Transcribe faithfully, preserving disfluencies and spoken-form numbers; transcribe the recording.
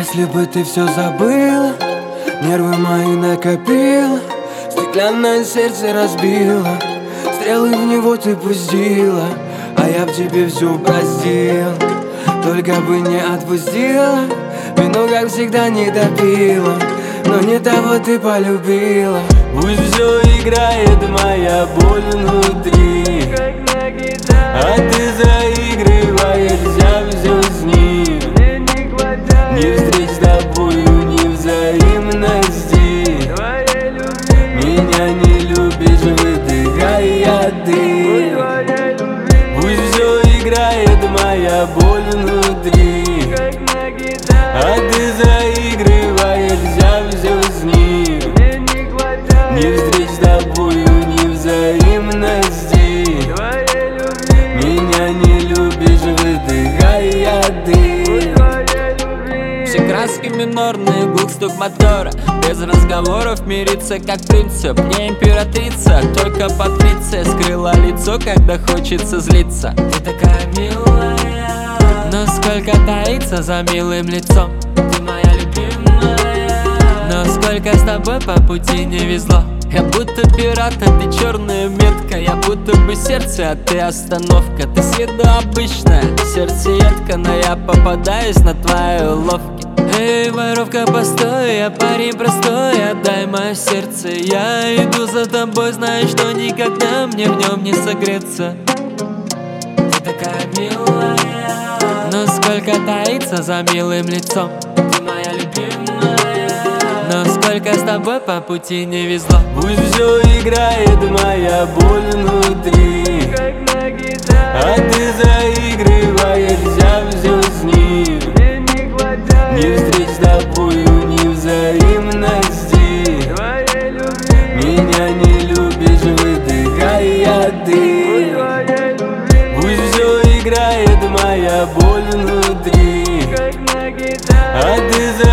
Если бы ты все забыла, нервы мои накопила, стеклянное сердце разбила, стрелы в него ты пустила, а я в тебе все простил. Только бы не отпустила, вино, как всегда, не допила, но не того ты полюбила. Пусть все играет моя боль внутри, а ты заигрываешься все с ним. Ни встреч с тобою, ни взаимности. Меня не любишь, выдыхая дым. Пусть все играет моя боль внутри, а ты заигрываешься все с ним. Ни встреч с тобою, ни взаимности. Меня не любишь, выдыхая дым. Все краски минорные, глух стук мотора, без разговоров мириться как принцип. Не императрица, только патриция скрыла лицо, когда хочется злиться. Ты такая милая, но сколько таится за милым лицом. Ты моя любимая, но сколько с тобой по пути не везло. Я будто пират, а ты черная метка. Я будто бы сердце, а ты остановка. Ты с виду обычная, сердцеедка, но я попадаюсь на твои уловки. Эй, воровка, постой, я парень простой, отдай мое сердце. Я иду за тобой, знаю, что никогда мне в нем не согреться. Ты такая милая, но сколько таится за милым лицом. Ты моя любимая, но сколько с тобой по пути не везло. Пусть все играет моя боль внутри, а ты заигрываешься все с ним. Ни встреч с тобою, ни взаимности. Меня не любишь, выдыхая дым. Пусть все играет моя боль внутри, а ты заигрываешься